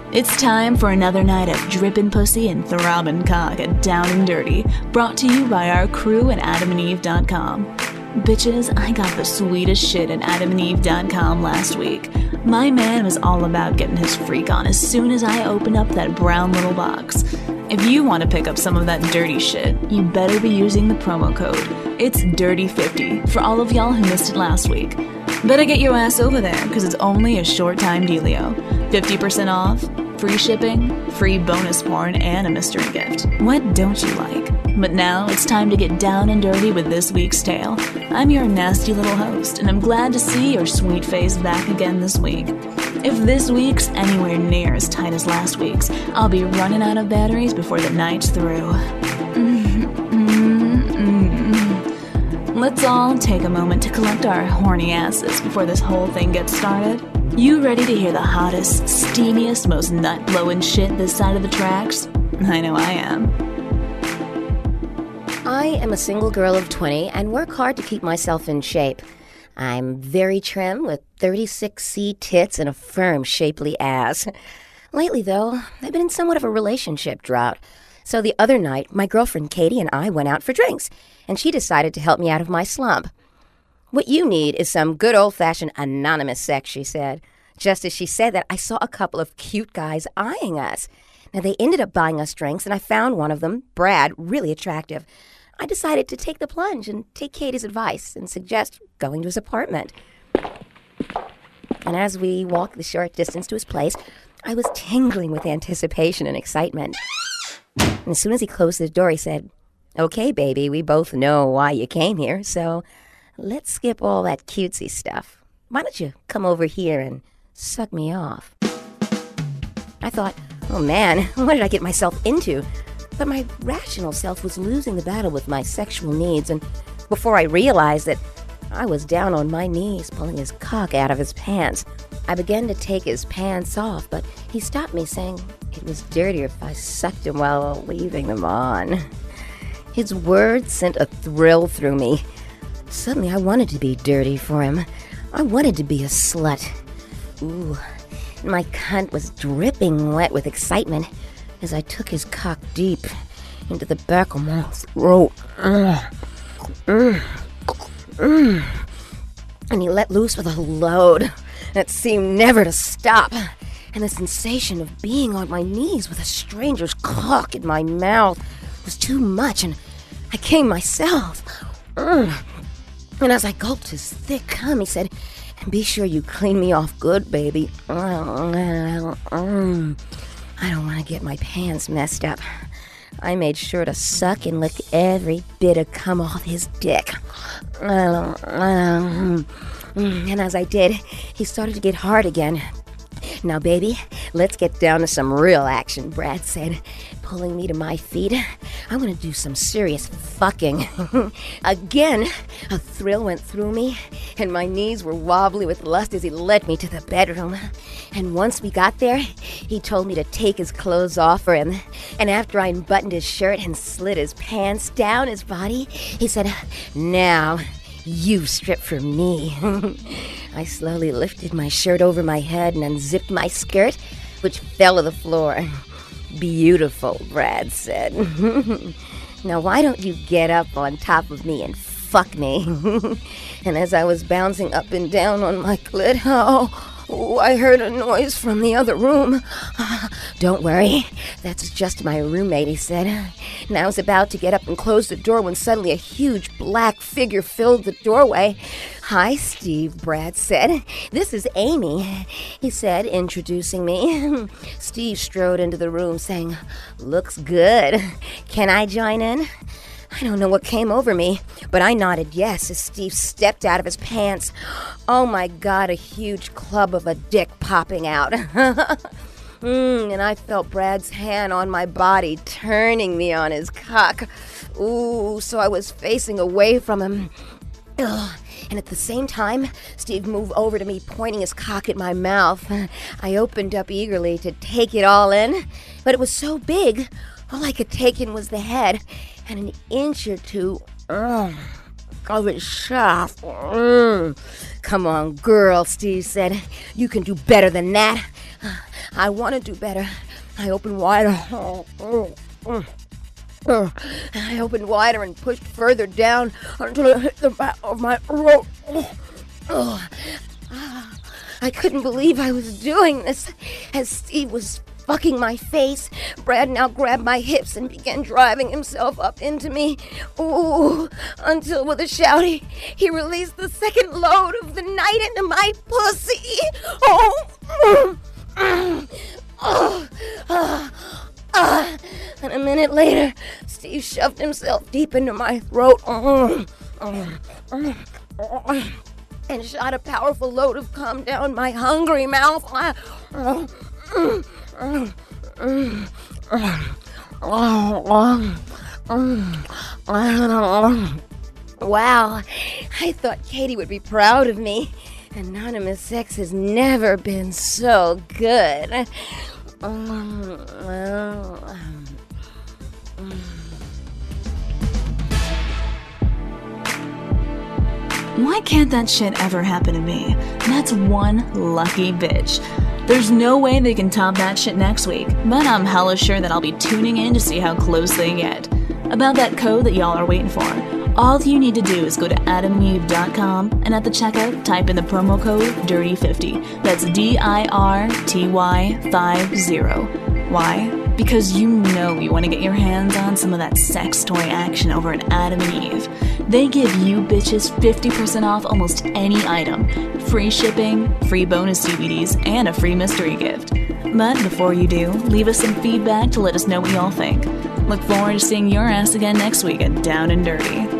It's time for another night of drippin' pussy and throbbing cock at Down and Dirty, brought to you by our crew at AdamandEve.com. Bitches, I got the sweetest shit at AdamandEve.com last week. My man was all about getting his freak on as soon as I opened up that brown little box. If you want to pick up some of that dirty shit, you better be using the promo code. It's DIRTY50 for all of y'all who missed it last week. Better get your ass over there, because it's only a short-time dealio. 50% off, free shipping, free bonus porn, and a mystery gift. What don't you like? But now it's time to get down and dirty with this week's tale. I'm your nasty little host, and I'm glad to see your sweet face back again this week. If this week's anywhere near as tight as last week's, I'll be running out of batteries before the night's through. Let's all take a moment to collect our horny asses before this whole thing gets started. You ready to hear the hottest, steamiest, most nut-blowing shit this side of the tracks? I know I am. I am a single girl of 20 and work hard to keep myself in shape. I'm very trim with 36C tits and a firm, shapely ass. Lately, though, I've been in somewhat of a relationship drought. So the other night, my girlfriend Katie and I went out for drinks, and she decided to help me out of my slump. "What you need is some good old-fashioned anonymous sex," she said. Just as she said that, I saw a couple of cute guys eyeing us. Now, they ended up buying us drinks, and I found one of them, Brad, really attractive. I decided to take the plunge and take Katie's advice and suggest going to his apartment. And as we walked the short distance to his place, I was tingling with anticipation and excitement. And as soon as he closed the door, he said, "Okay, baby, we both know why you came here, so let's skip all that cutesy stuff. Why don't you come over here and suck me off?" I thought, oh man, what did I get myself into? But my rational self was losing the battle with my sexual needs, and before I realized that, I was down on my knees pulling his cock out of his pants. I began to take his pants off, but he stopped me saying it was dirtier if I sucked him while leaving them on. His words sent a thrill through me. Suddenly I wanted to be dirty for him. I wanted to be a slut. Ooh, my cunt was dripping wet with excitement as I took his cock deep into the back of my throat. And he let loose with a load that seemed never to stop. And the sensation of being on my knees with a stranger's cock in my mouth was too much, and I came myself. And as I gulped his thick cum, he said, "Be sure you clean me off good, baby. I don't want to get my pants messed up." I made sure to suck and lick every bit of cum off his dick. And as I did, he started to get hard again. "Now, baby, let's get down to some real action," Brad said, pulling me to my feet. "I'm going to do some serious fucking." Again, a thrill went through me, and my knees were wobbly with lust as he led me to the bedroom. And once we got there, he told me to take his clothes off for him. And after I unbuttoned his shirt and slid his pants down his body, he said, "Now, you strip for me." I slowly lifted my shirt over my head and unzipped my skirt, which fell to the floor. "Beautiful," Brad said. "Now why don't you get up on top of me and fuck me?" And as I was bouncing up and down on my clit, I heard a noise from the other room. "Don't worry, that's just my roommate," he said. And I was about to get up and close the door when suddenly a huge black figure filled the doorway. "Hi, Steve," Brad said. "This is Amy," he said, introducing me. Steve strode into the room saying, "Looks good. Can I join in?" I don't know what came over me, but I nodded yes as Steve stepped out of his pants. Oh my God, a huge club of a dick popping out. And I felt Brad's hand on my body, turning me on his cock. Ooh, so I was facing away from him. Ugh. And at the same time, Steve moved over to me, pointing his cock at my mouth. I opened up eagerly to take it all in, but it was so big, all I could take in was the head and an inch or two of his shaft. "Come on, girl," Steve said. "You can do better than that." I want to do better. I opened wider. I opened wider and pushed further down until it hit the back of my throat. I couldn't believe I was doing this. As Steve was fucking my face, Brad now grabbed my hips and began driving himself up into me. Ooh, until with a shout, he released the second load of the night into my pussy. And a minute later, Steve shoved himself deep into my throat and shot a powerful load of cum down my hungry mouth. Wow, I thought Katie would be proud of me. Anonymous sex has never been so good. Why can't that shit ever happen to me? That's one lucky bitch. There's no way they can top that shit next week, but I'm hella sure that I'll be tuning in to see how close they get. About that code that y'all are waiting for, all you need to do is go to adamandeve.com and at the checkout type in the promo code DIRTY50. That's DIRTY50. Why? Because you know you want to get your hands on some of that sex toy action over at Adam and Eve. They give you bitches 50% off almost any item, free shipping, free bonus DVDs, and a free mystery gift. But before you do, leave us some feedback to let us know what y'all think. Look forward to seeing your ass again next week at Down and Dirty.